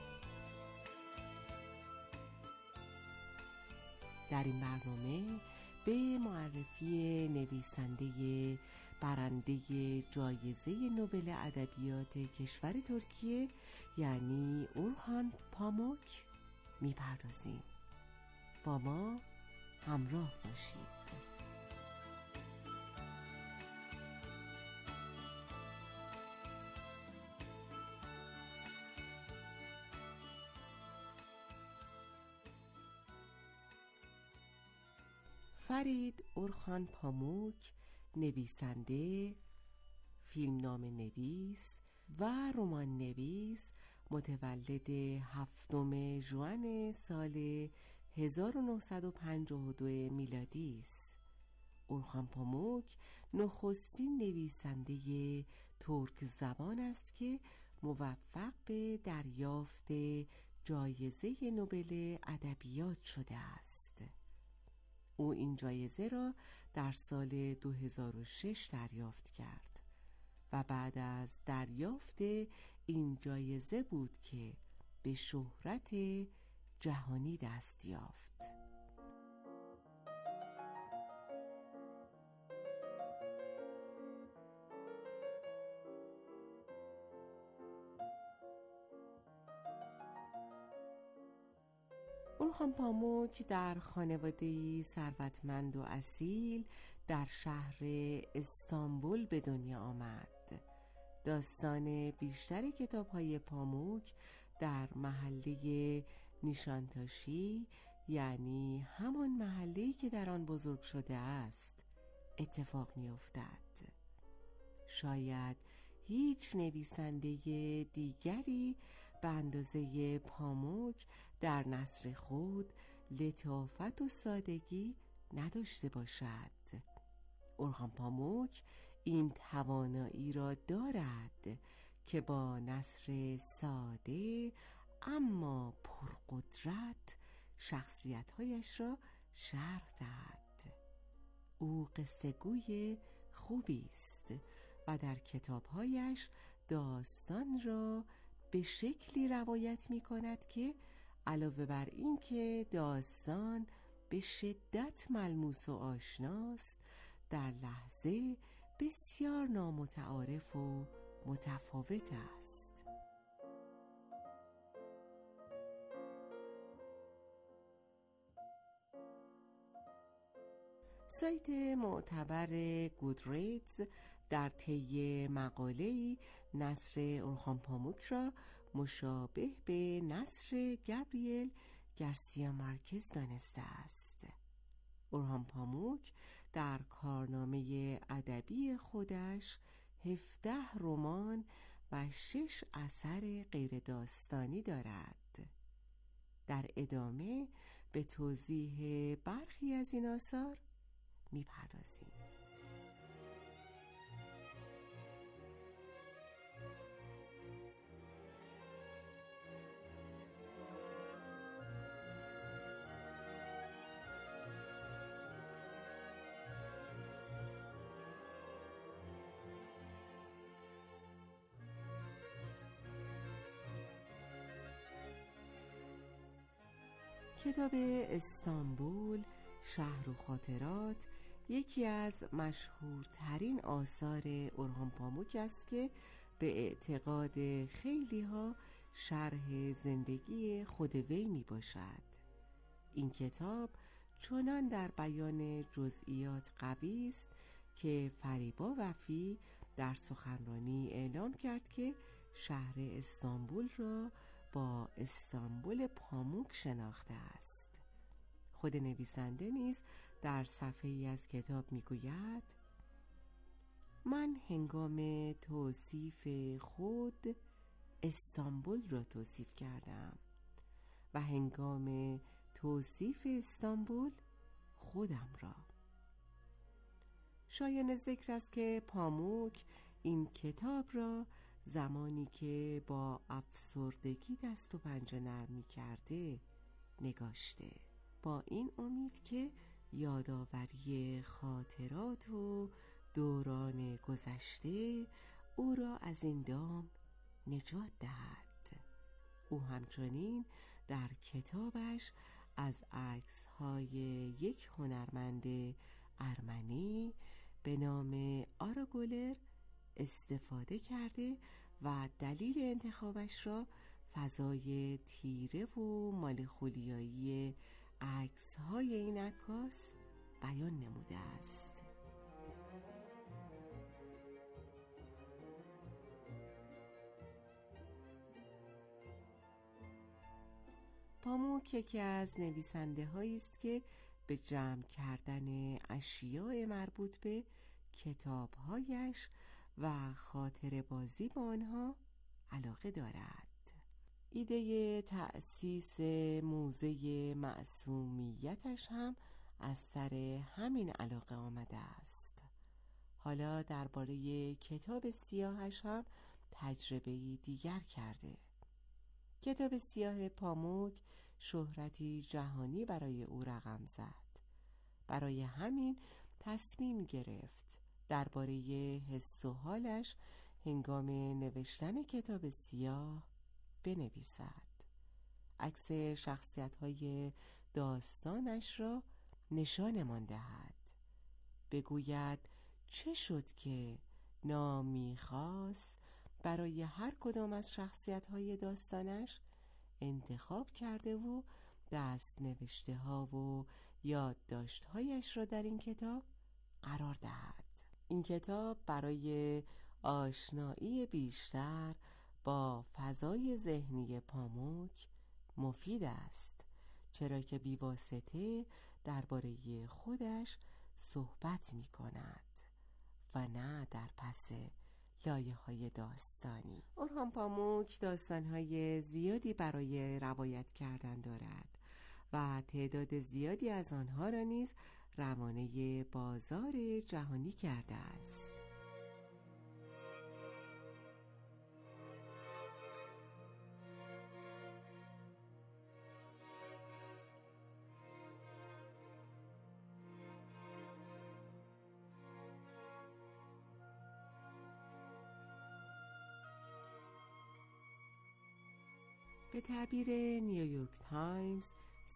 Speaker 20: در این برنامه به معرفی نویسنده برنده جایزه نوبل ادبیات کشور ترکیه یعنی اورخان پاموک میپردازیم. با ما همراه باشید. فرید اورخان پاموک نویسنده، فیلمنامه نویس و رمان نویس، متولد هفتم ژوئن سال هزار و نهصد و پنجاه و دو میلادی است. اورخان پاموک نخستین نویسنده ترک زبان است که موفق به دریافت جایزه نوبل ادبیات شده است. او این جایزه را در سال دو هزار و شش دریافت کرد و بعد از دریافت این جایزه بود که به شهرت جهانی دست یافت. اورخان پاموک در خانواده‌ای ثروتمند و اصیل در شهر استانبول به دنیا آمد. داستان بیشتر کتاب‌های پاموک در محله نیشانتاشی یعنی همان محله‌ای که در آن بزرگ شده است اتفاق می افتد. شاید هیچ نویسنده دیگری به اندازه پاموک در نثر خود لطافت و سادگی نداشته باشد. اورخان پاموک این توانایی را دارد که با نثر ساده اما پرقدرت شخصیت‌هایش را شرح دهد. او قصه‌گوی خوبی است و در کتاب‌هایش داستان را به شکلی روایت می‌کند که علاوه بر این که داستان به شدت ملموس و آشناست، در لحظه بسیار نامتعارف و متفاوت است. سایت معتبر گودریدز در طی مقاله‌ای نثر اورخان پاموک را مشابه به نثر گابریل گارسیا مارکز دانسته است. اورخان پاموک در کارنامه ادبی خودش هفده رمان و شش اثر غیر داستانی دارد. در ادامه به توضیح برخی از این آثار می‌پردازیم. کتاب استانبول شهر و خاطرات یکی از مشهورترین آثار اورخان پاموک است که به اعتقاد خیلی ها شرح زندگی خود وی می باشد. این کتاب چنان در بیان جزئیات قوی است که فریبا وفی در سخنرانی اعلام کرد که شهر استانبول را با استانبول پاموک شناخته است. خود نویسنده نیز در صفحه‌ای از کتاب می‌گوید: من هنگام توصیف خود استانبول را توصیف کردم و هنگام توصیف استانبول خودم را. شایان ذکر است که پاموک این کتاب را زمانی که با افسردگی دست و پنجه نرم می‌کرده نگاشته، با این امید که یادآوری خاطرات و دوران گذشته او را از این دام نجات دهد. او همچنین در کتابش از عکس‌های یک هنرمند ارمنی به نام آراگولر استفاده کرده و دلیل انتخابش را فضای تیره و مالخولیایی عکس‌های این عکاس بیان نموده است. پاموک یکی از نویسنده هایی است که به جمع کردن اشیاء مربوط به کتابهایش و خاطره بازی با آنها علاقه دارد. ایده تأسیس موزه معصومیتش هم از سر همین علاقه آمده است. حالا درباره کتاب سیاهش هم تجربه‌ای دیگر کرده. کتاب سیاه پاموک شهرتی جهانی برای او رقم زد. برای همین تصمیم گرفت درباره حس و حالش هنگام نوشتن کتاب سیاه بنویسد. عکس شخصیت‌های داستانش را نشانمان دهد. بگوید چه شد که نامی خاص برای هر کدام از شخصیت‌های داستانش انتخاب کرده و دست نوشته ها و یادداشت‌هایش را در این کتاب قرار دهد. این کتاب برای آشنایی بیشتر با فضای ذهنی پاموک مفید است، چرا که بیواسطه درباره خودش صحبت می کند و نه در پس لایه های داستانی. اورهان پاموک داستانهای زیادی برای روایت کردن دارد و تعداد زیادی از آنها را نیز روانه بازار جهانی کرده است. به تعبیر نیویورک تایمز،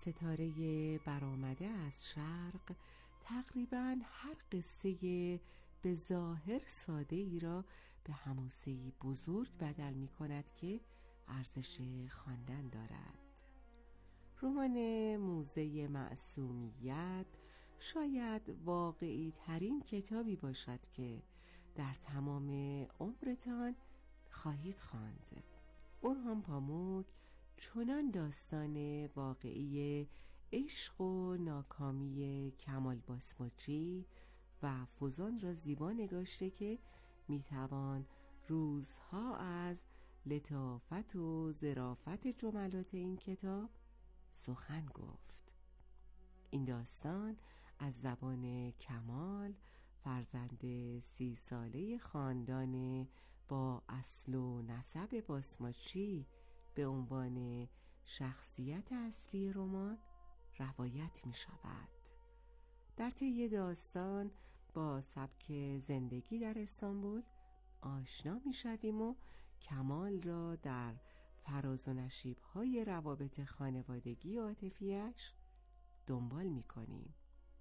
Speaker 20: ستاره برآمده از شرق تقریباً هر قصه به ظاهر ساده ای را به حماسه‌ای بزرگ بدل می کند که ارزش خواندن دارد. رمان موزه معصومیت شاید واقعی ترین کتابی باشد که در تمام عمرتان خواهید خواند. اورهان پاموک چنان داستان واقعی عشق و ناکامی کمال باسماچی و فوزان را زیبا نگاشته که میتوان روزها از لطافت و ظرافت جملات این کتاب سخن گفت. این داستان از زبان کمال، فرزند سی ساله خاندان با اصل و نسب باسماچی، به عنوان شخصیت اصلی رمان روایت می شود. در طی داستان با سبک زندگی در استانبول آشنا می شویم و کمال را در فراز و نشیب‌های روابط خانوادگی و عاطفی‌اش دنبال می کنیم.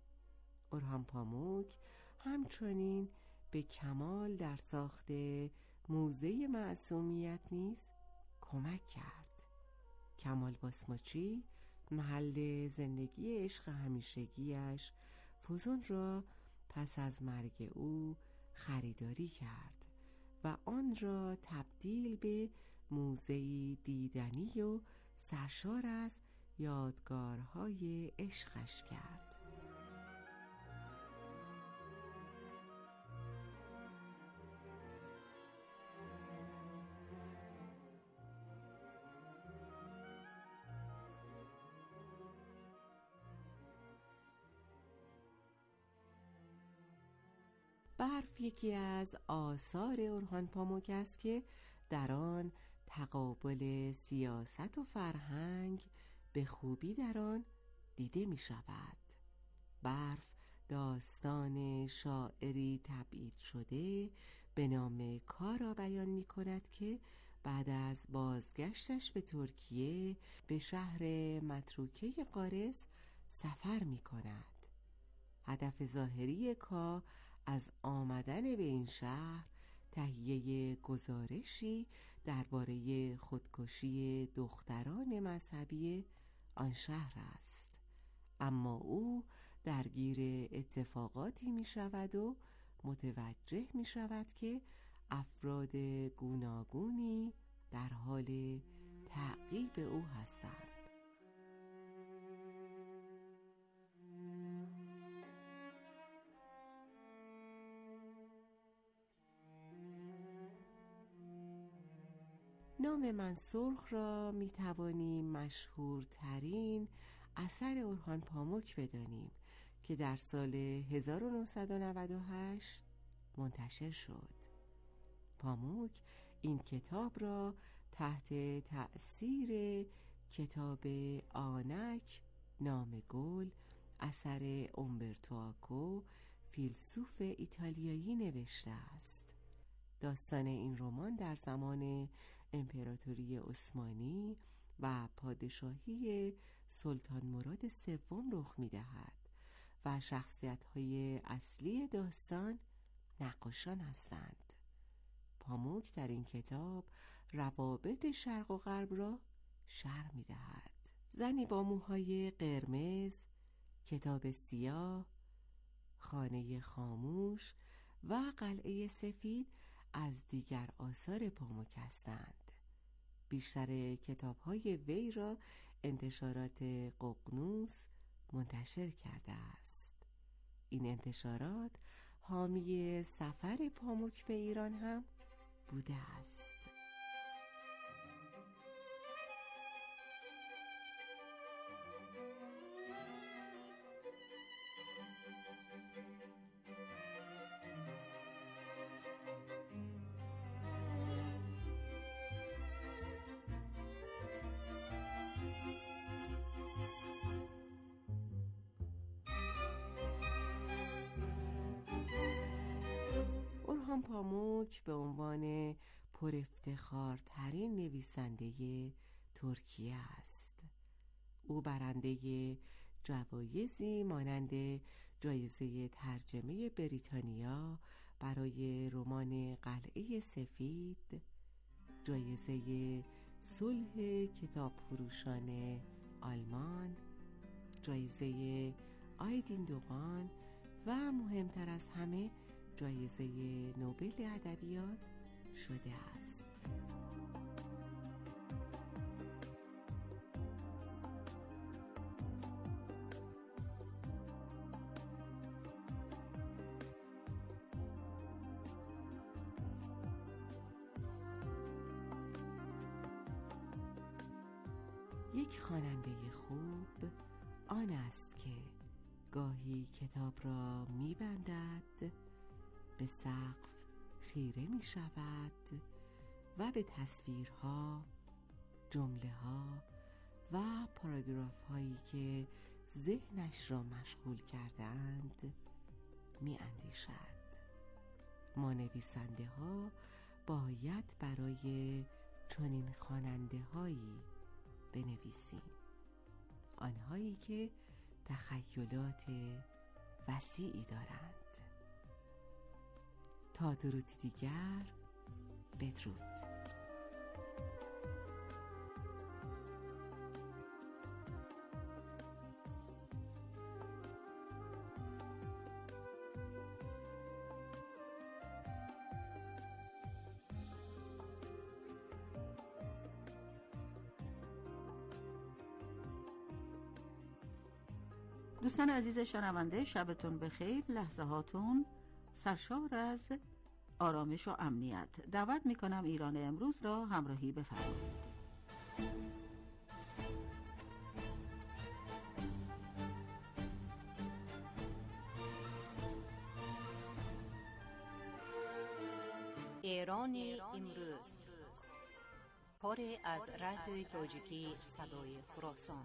Speaker 20: اورهان پاموک همچنین به کمال در ساخت موزه معصومیت نیز کمک کرد. کمال باسماچی محل زندگی عشق همیشگیش فوزون را پس از مرگ او خریداری کرد و آن را تبدیل به موزه‌ای دیدنی و سرشار از یادگارهای عشقش کرد. برف یکی از آثار اورهان پاموک است که در آن تقابل سیاست و فرهنگ به خوبی در آن دیده می شود. برف داستان شاعری تبعید شده به نام کا را بیان می کند که بعد از بازگشتش به ترکیه به شهر متروکه قارس سفر می کند. هدف ظاهری کا از آمدن به این شهر تهیه گزارشی درباره خودکشی دختران مذهبی آن شهر است، اما او درگیر اتفاقاتی می شود و متوجه می شود که افراد گوناگونی در حال تعقیب او هستند. نام من سرخ را می توانیم مشهورترین اثر اورهان پاموک بدانیم که در سال هزار و نهصد و نود و هشت منتشر شد. پاموک این کتاب را تحت تأثیر کتاب آنک نام گل اثر اومبرتو آکو فیلسوف ایتالیایی نوشته است. داستان این رمان در زمان امپراتوری عثمانی و پادشاهی سلطان مراد سوم رخ می‌دهد و شخصیت‌های اصلی داستان نقاشان هستند. پاموک در این کتاب روابط شرق و غرب را شرح می‌دهد. زنی با موهای قرمز، کتاب سیاه، خانه خاموش و قلعه سفید از دیگر آثار پاموک هستند. بیشتر کتاب‌های وی را انتشارات ققنوس منتشر کرده است. این انتشارات حامی سفر پاموک به ایران هم بوده است. اورهان پاموک به عنوان پر افتخارترین نویسنده ترکیه است. او برنده جوایزی مانند جایزه ترجمه بریتانیا برای رمان قلعه سفید، جایزه صلح کتاب فروشان آلمان، جایزه آیدین دوغان و مهمتر از همه جایزه نوبل ادبیات شده است. یک خواننده خوب آن است که گاهی کتاب را می‌بندد، به سقف خیره می شود و به تصویرها، جمله ها و پاراگراف هایی که ذهنش را مشغول کردند می اندیشد. ما نویسنده ها باید برای چنین خواننده هایی بنویسیم، آنهایی که تخیلات وسیعی دارند. تا درودی دیگر، بدرود.
Speaker 2: دوستان عزیز شنونده، شبتون بخیر، لحظه هاتون سرشار از آرامش و امنیت. دعوت میکنم ایران امروز را همراهی بفرمایید.
Speaker 3: ایران امروز، کاری از رادیوی تاجیکی صدای خراسان.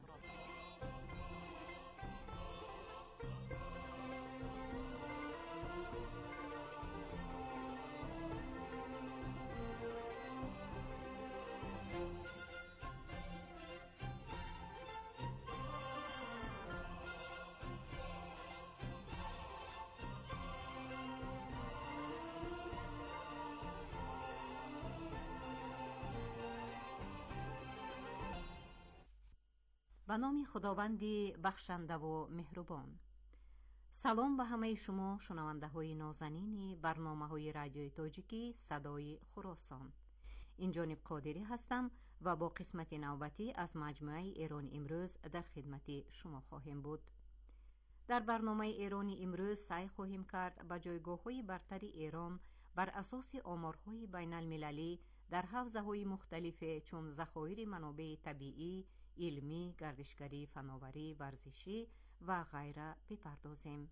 Speaker 3: به نام خداوندی بخشنده و مهربان. سلام به همه شما شنونده های نازنین برنامه های رادیوی تاجیکی صدای خراسان. این جانب قادری هستم و با قسمت نوبتی از مجموعه ایران امروز در خدمت شما خواهیم بود. در برنامه ایران امروز سعی خواهیم کرد به جایگاه های برتر ایران بر اساس آمارهای بین المللی در حوزه های مختلف چون ذخایر منابع طبیعی، علمی، گردشگری، فناوری، ورزشی و غیره بپردازیم.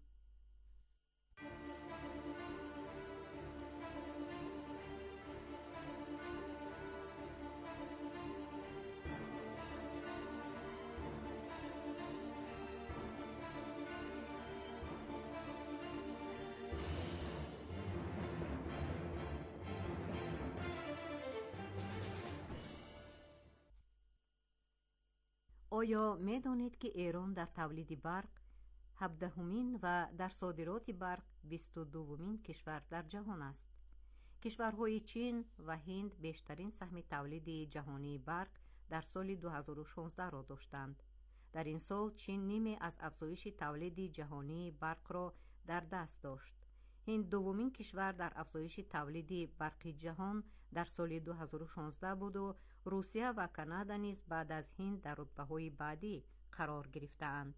Speaker 3: آیا می دانید که ایران در تولید برق هفدهمین و در صادرات برق بیست و دومین کشور در جهان است؟ کشورهای چین و هند بیشترین سهم تولید جهانی برق در سال دو هزار و شانزده را داشتند. در این سال چین نیمی از افزایش تولید جهانی برق را در دست داشت. هند دومین کشور در افزایش تولید برق جهان در سال دو هزار و شانزده بود و روسیه و کانادا نیز بعد از هند در رتبه‌های بعدی قرار گرفته‌اند.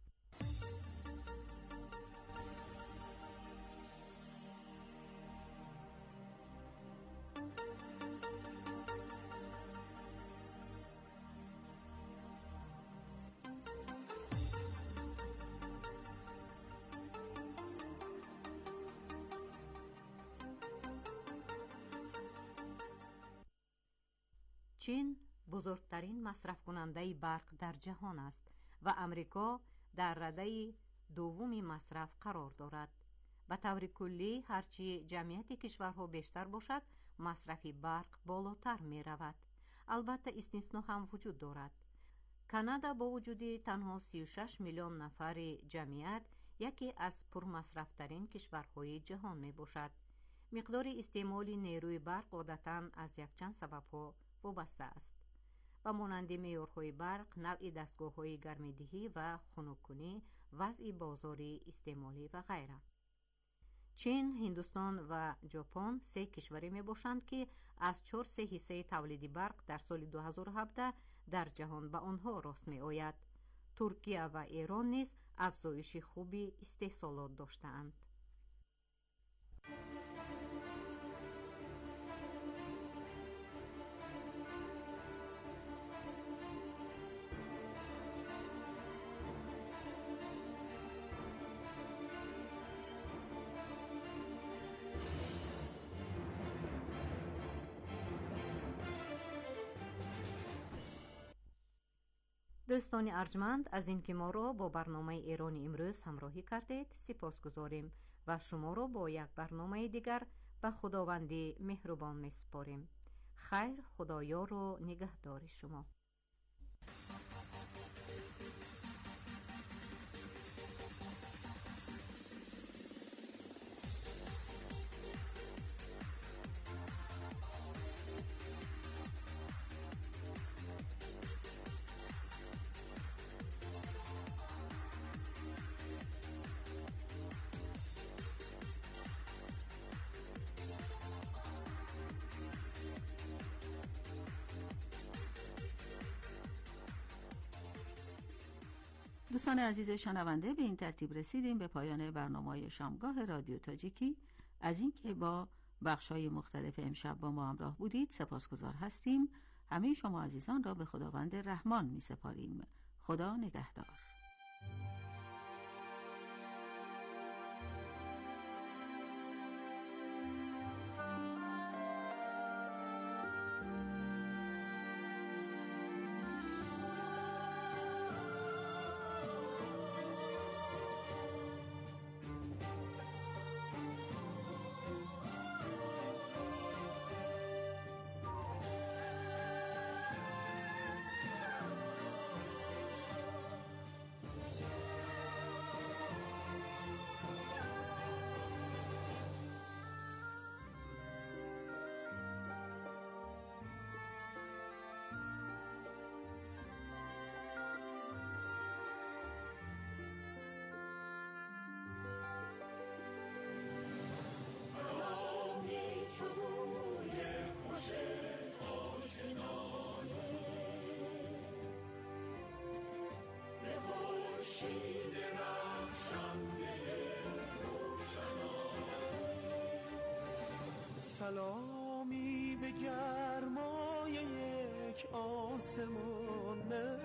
Speaker 3: چین بزرگترین مصرف کننده برق در جهان است و امریکا در رده دومی مصرف قرار دارد. به طور کلی هرچی جمعیت کشورها بیشتر باشد مصرف برق بالاتر می رود. البته استثنا هم وجود دارد. کانادا با وجود تنها سی و شش میلیون نفر جمعیت یکی از پرمصرفترین کشورهای جهان می باشد. مقدار استعمال نیروی برق عادتاً از یک چند سبب‌ها وابسته است. و مانند معیارهای برق، نوع دستگاه‌های گرمایدهی و خنک‌کنی، وضع بازاری استعمالی و غیره. چین، هندوستان و ژاپن سه کشوری می باشند که از چهار سه حصه تولید برق در سال دو هزار و هفده در جهان به آنها راست می آید. ترکیه و ایران نیز افزایش خوبی استحصالات داشته‌اند. دوستان ارجمند از اینکه ما را با برنامه ایرانی امروز همراهی کردید سپاس گذاریم و شما را با یک برنامه دیگر به خداوند مهربان می سپاریم. خیر، خدایار و نگهدار شما.
Speaker 2: دوستان عزیز شنونده، به این ترتیب رسیدیم به پایان برنامه شامگاه رادیو تاجیکی. از اینکه با بخش‌های مختلف امشب با ما همراه بودید سپاسگزار هستیم. همه شما عزیزان را به خداوند رحمان می سپاریم. خدا نگهدار.
Speaker 8: سلامی به گرمای یک آسمان،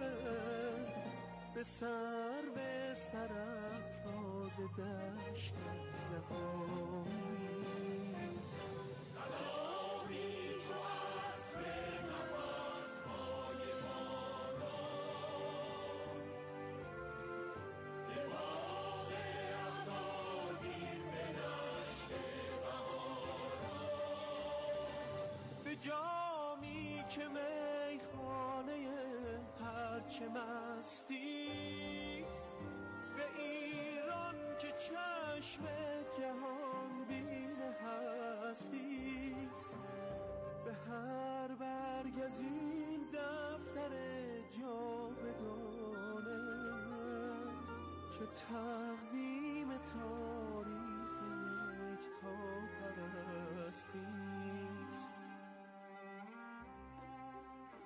Speaker 8: به سر به سرافراز دشت نهانی. سلامی چو عصر نفس‌های باران، به باغ افساتین به دشت بهاران، به جامی که میخانه هرچه مستیست، به ایران که چشم جهان بین هستیست، به هر برگ از این دفتر جاودانه که تقویم تاریخ یکتا پرستیست.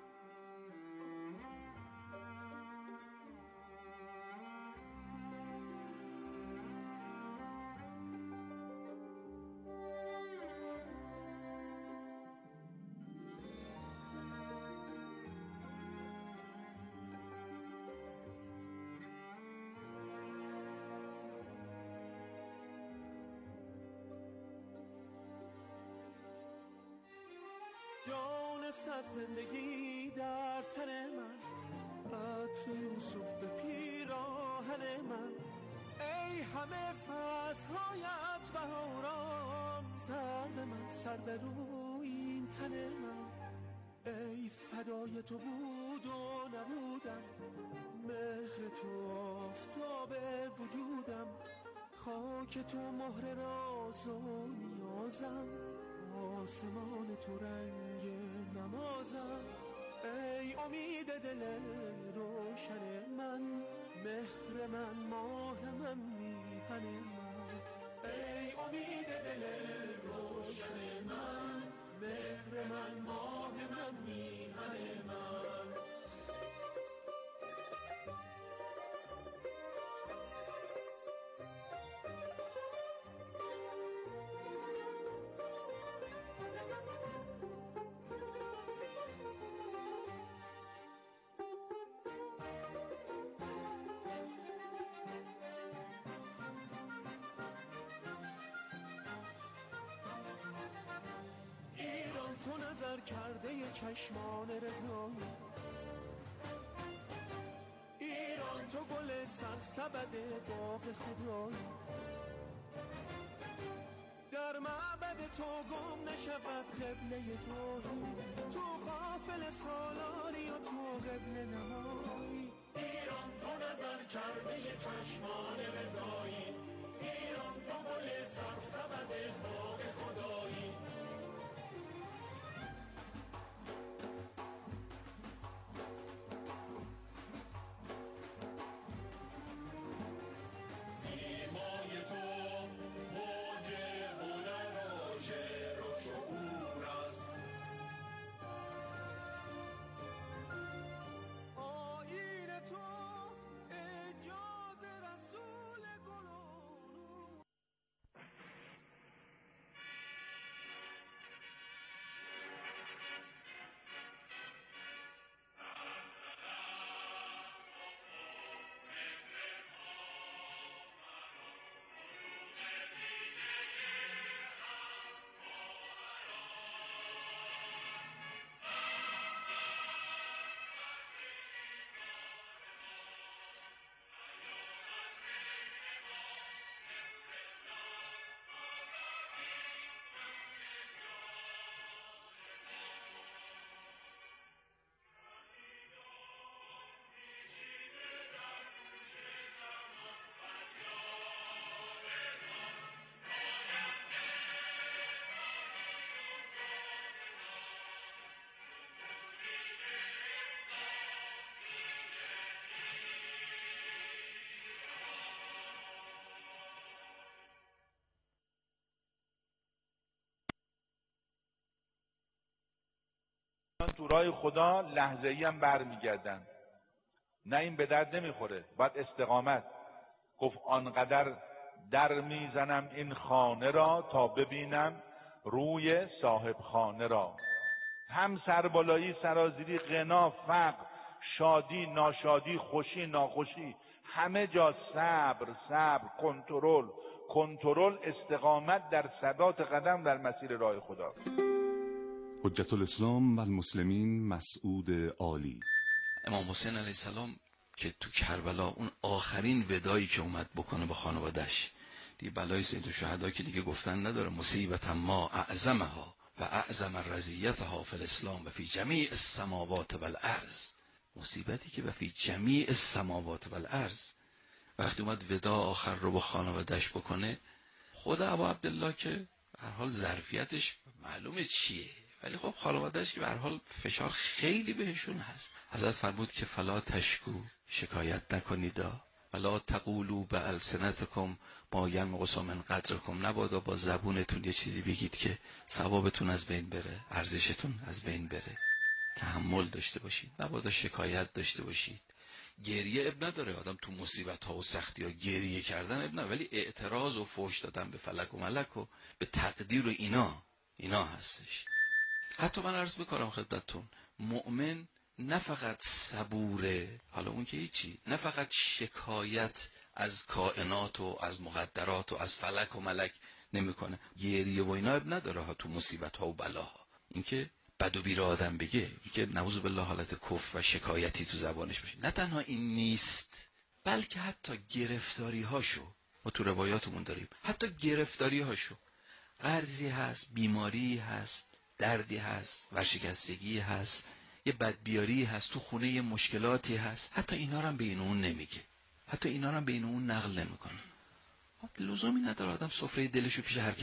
Speaker 8: صد زندگی در تن من، عطر یوسف به پیراهن من. ای همه فصل‌هایت بهاران، سر من سر در روی این تن من. ای فدای تو بود و نبودم، مهر تو آفتاب وجودم. خاک تو مهر راز و نیازم، آسمان تو رنگ نمازم. ای امید دل روشن من، مهر من ماه من میهن من. ای امید دل روشن من، مهر من ماه من میهن من. تو نظر کرده ی چشمان رضایی، ایران تو گل سرسبد باغ خدایی. در معبد تو گم نشود قبله توحید، تو غافل سالاری و تو قبله نمایی. ایران تو نظر کرده ی چشمان رضایی، ایران تو گل سرسبد باغ خدایی.
Speaker 4: تو راه خدا لحظه ای هم برمیگردن. نه این به درد نمیخوره، باید استقامت. گفت آنقدر در میزنم این خانه را تا ببینم روی صاحب خانه را. هم سربالایی، سرازیری، غنا، فقر، شادی، ناشادی، خوشی، ناخوشی، همه جا صبر، صبر، کنترل، کنترل، استقامت در ثبات قدم در مسیر راه خدا.
Speaker 22: حجت الاسلام و المسلمین مسعود عالی.
Speaker 23: امام حسین علیه السلام که تو کربلا اون آخرین ودایی که اومد بکنه با خانواده‌اش، دیگه بلای سید الشهدا که دیگه گفتن نداره، مصیبت ما اعظمها و اعظم رضیتها فی الاسلام و فی جمیع السماوات و الارض. مصیبتی که و فی جمیع السماوات و الارض. وقتی اومد ودا آخر رو با خانواده‌اش بکنه، خود ابا عبدالله که به هر حال ظرفیتش معلومه چیه، ولی خب خانواده‌اش که به هر حال فشار خیلی بهشون هست. حضرت فرمود که فلا تشکو، شکایت نکنید، ولا تقولوا بألسنتکم ما ینقص من قدرکم، نبادا با زبونتون یه چیزی بگید که ثوابتون از بین بره، ارزشتون از بین بره. تحمل داشته باشید، نبادا شکایت داشته باشید. گریه اب نداره، آدم تو مصیبت ها و سختی ها گریه کردن اب نداره، ولی اعتراض و فحش دادن به فلک و ملک و به تقدیر و اینا اینا هستش. حتی من عرض بکنم خدمتتون، مؤمن نه فقط صبوره، حالا اون که هیچی، نه فقط شکایت از کائنات و از مقدرات و از فلک و ملک نمیکنه، گریه و اینا اب نداره ها تو مصیبت ها و بلاها. این که بد و بی را آدم بگه، که نعوذ بالله حالت کفر و شکایتی تو زبانش باشه. نه تنها این نیست، بلکه حتی گرفتاری هاشو ما تو روایاتمون داریم، حتی گرفتاری هاشو، قرضی هست، بیماری هست، دردی هست، ورشکستگی هست، یه بدبیاری هست تو خونه، یه مشکلاتی هست، حتی اینا رو هم به این اون نمیگه، حتی اینا رو هم به این اون نقل نمیکنه. لزومی نداره آدم سفره دلشو پیش هر